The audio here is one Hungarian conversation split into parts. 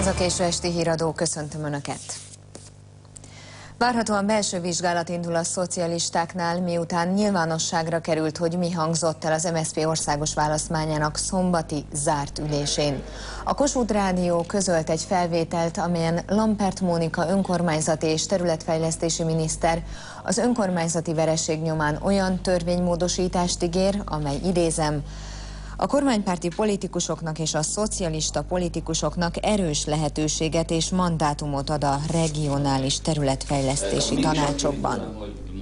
a késő esti híradó, köszöntöm Önöket! Várhatóan belső vizsgálat indul a szocialistáknál, miután nyilvánosságra került, hogy mi hangzott el az MSZP országos választmányának szombati zárt ülésén. A Kossuth Rádió közölt egy felvételt, amelyen Lampert Mónika önkormányzati és területfejlesztési miniszter az önkormányzati vereség nyomán olyan törvénymódosítást ígér, amely, idézem, a kormánypárti politikusoknak és a szocialista politikusoknak erős lehetőséget és mandátumot ad a regionális területfejlesztési tanácsokban.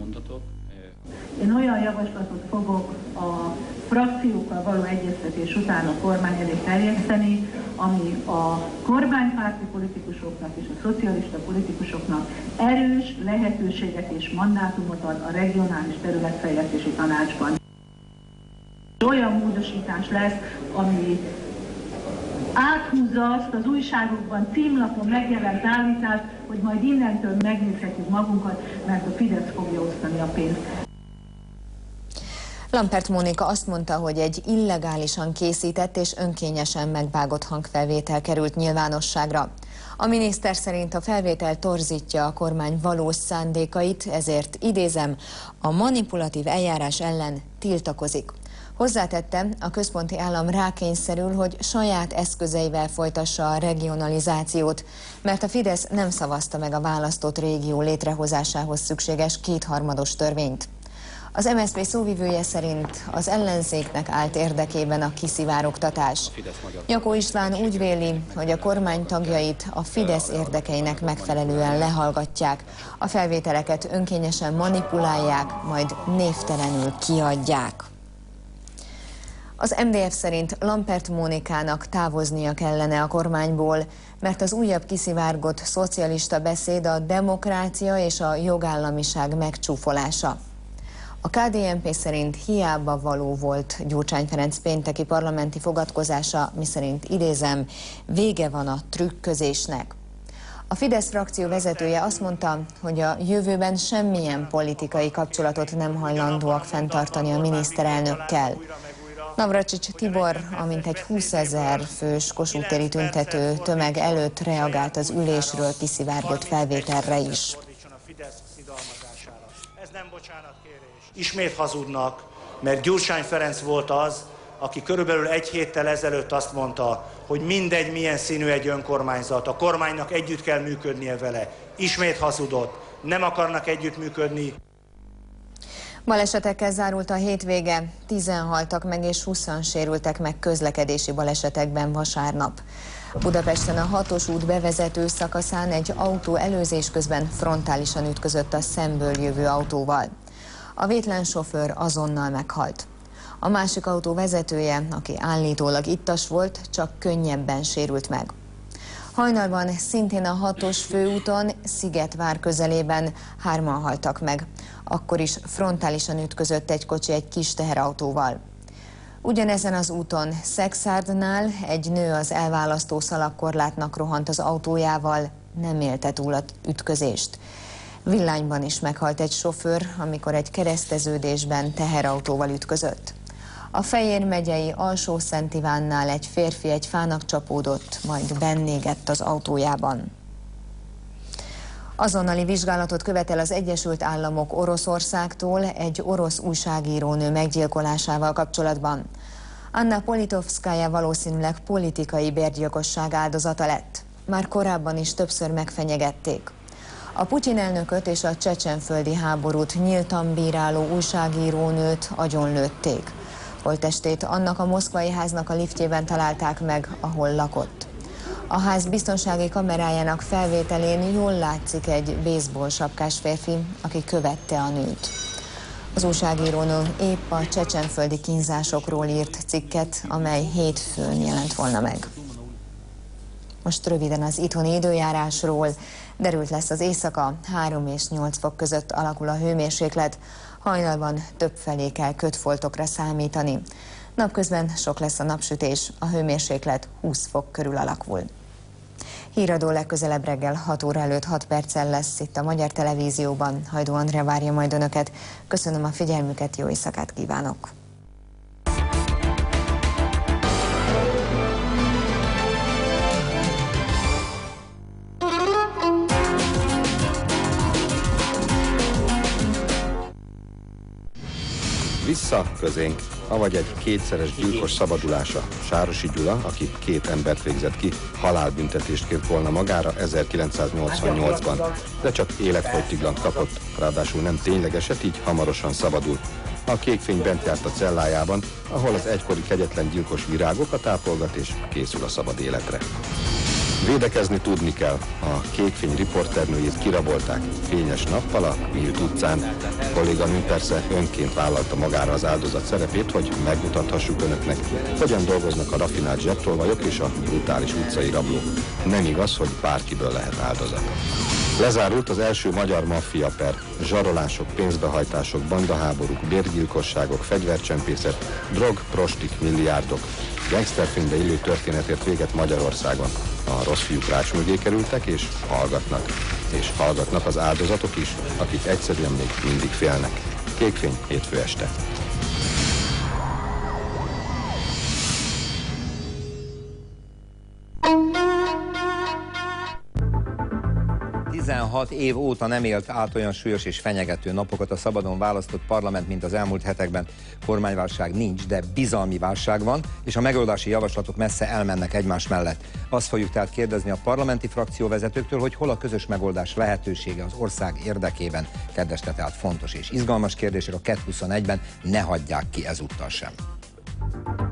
Én olyan javaslatot fogok a frakciókkal való egyeztetés után a kormány elé terjeszteni, ami a kormánypárti politikusoknak és a szocialista politikusoknak erős lehetőséget és mandátumot ad a regionális területfejlesztési tanácsban. Olyan módosítás lesz, ami áthúzza azt az újságokban, címlapon megjelent állítást, hogy majd innentől megnézhetjük magunkat, mert a Fidesz fogja osztani a pénzt. Lampert Mónika azt mondta, hogy egy illegálisan készített és önkényesen megvágott hangfelvétel került nyilvánosságra. A miniszter szerint a felvétel torzítja a kormány valós szándékait, ezért, idézem, a manipulatív eljárás ellen tiltakozik. Hozzátette, a központi állam rákényszerül, hogy saját eszközeivel folytassa a regionalizációt, mert a Fidesz nem szavazta meg a választott régió létrehozásához szükséges kétharmados törvényt. Az MSZP szóvivője szerint az ellenzéknek állt érdekében a kiszivárogtatás. Jakó István úgy véli, hogy a kormány tagjait a Fidesz érdekeinek megfelelően lehallgatják, a felvételeket önkényesen manipulálják, majd névtelenül kiadják. Az MDF szerint Lampert Mónikának távoznia kellene a kormányból, mert az újabb kiszivárgott szocialista beszéd a demokrácia és a jogállamiság megcsúfolása. A KDNP szerint hiába való volt Gyurcsány Ferenc pénteki parlamenti fogadkozása, miszerint, idézem, vége van a trükközésnek. A Fidesz frakció vezetője azt mondta, hogy a jövőben semmilyen politikai kapcsolatot nem hajlandóak fenntartani a miniszterelnökkel. Navracsics Tibor, amint egy 20 000 fős Kossuth téri tüntető tömeg előtt reagált az ülésről kiszivárgott felvételre is. Ez nem bocsánatkérés. Ismét hazudnak, mert Gyurcsány Ferenc volt az, aki körülbelül egy héttel ezelőtt azt mondta, hogy mindegy milyen színű egy önkormányzat, a kormánynak együtt kell működnie vele. Ismét hazudott, nem akarnak együttműködni. Balesetekkel zárult a hétvége, 10-en haltak meg és 20-an sérültek meg közlekedési balesetekben vasárnap. Budapesten a 6-os út bevezető szakaszán egy autó előzés közben frontálisan ütközött a szemből jövő autóval. A vétlen sofőr azonnal meghalt. A másik autó vezetője, aki állítólag ittas volt, csak könnyebben sérült meg. Hajnalban szintén a 6-os főúton, Szigetvár közelében 3-an haltak meg. Akkor is frontálisan ütközött egy kocsi egy kis teherautóval. Ugyanezen az úton, Szexárdnál egy nő az elválasztó szalagkorlátnak rohant az autójával, nem élte túl az ütközést. Villányban is meghalt egy sofőr, amikor egy kereszteződésben teherautóval ütközött. A Fejér megyei Alsó-Szent Ivánnál egy férfi egy fának csapódott, majd bennégett az autójában. Azonnali vizsgálatot követel az Egyesült Államok Oroszországtól egy orosz újságírónő meggyilkolásával kapcsolatban. Anna Politovszkaja valószínűleg politikai bérgyilkosság áldozata lett. Már korábban is többször megfenyegették. A Putyin elnököt és a csecsenföldi háborút nyíltan bíráló újságírónőt agyonlőtték. Holttestét annak a moszkvai háznak a liftjében találták meg, ahol lakott. A ház biztonsági kamerájának felvételén jól látszik egy baseball sapkás férfi, aki követte a nőt. Az újságírónő épp a csecsenföldi kínzásokról írt cikket, amely hétfőn jelent volna meg. Most röviden az itthoni időjárásról. Derült lesz az éjszaka, 3 és 8 fok között alakul a hőmérséklet. Hajnalban többfelé kell kötfoltokra számítani. Napközben sok lesz a napsütés, a hőmérséklet 20 fok körül alakul. Híradó legközelebb reggel 6 óra előtt 6 perccel lesz itt a Magyar Televízióban. Hajdú Andrea várja majd Önöket. Köszönöm a figyelmüket, jó éjszakát kívánok! Vissza közénk, avagy egy kétszeres gyilkos szabadulása. Sárosi Gyula, aki 2 embert végzett ki, halálbüntetést kért volna magára 1988-ban, de csak életfogytiglant kapott, ráadásul nem ténylegeset, így hamarosan szabadult. A Kékfény bent járt a cellájában, ahol az egykori kegyetlen gyilkos virágokat ápolgat és készül a szabad életre. Védekezni tudni kell. A Kékfény riporternőjét kirabolták fényes nappal a Nyílt utcán. Kolléganőm persze önként vállalta magára az áldozat szerepét, hogy megmutathassuk önöknek, hogyan dolgoznak a rafinált zsebtolvajok és a brutális utcai rablók. Nem igaz, hogy bárkiből lehet áldozat. Lezárult az első magyar maffia per. Zsarolások, pénzbehajtások, bandaháborúk, bérgyilkosságok, fegyvercsempészet, drog, prostik, milliárdok. Gangsterfilmbe illő történetért véget Magyarországon. A rossz fiúk rács mögé kerültek és hallgatnak. És hallgatnak az áldozatok is, akik egyszerűen még mindig félnek. Kékfény, hétfő este. 16 év óta nem élt át olyan súlyos és fenyegető napokat a szabadon választott parlament, mint az elmúlt hetekben. Kormányválság nincs, de bizalmi válság van, és a megoldási javaslatok messze elmennek egymás mellett. Azt fogjuk tehát kérdezni a parlamenti frakcióvezetőktől, hogy hol a közös megoldás lehetősége az ország érdekében. Kedveste tehát fontos és izgalmas kérdések a 221-ben, ne hagyják ki ezúttal sem.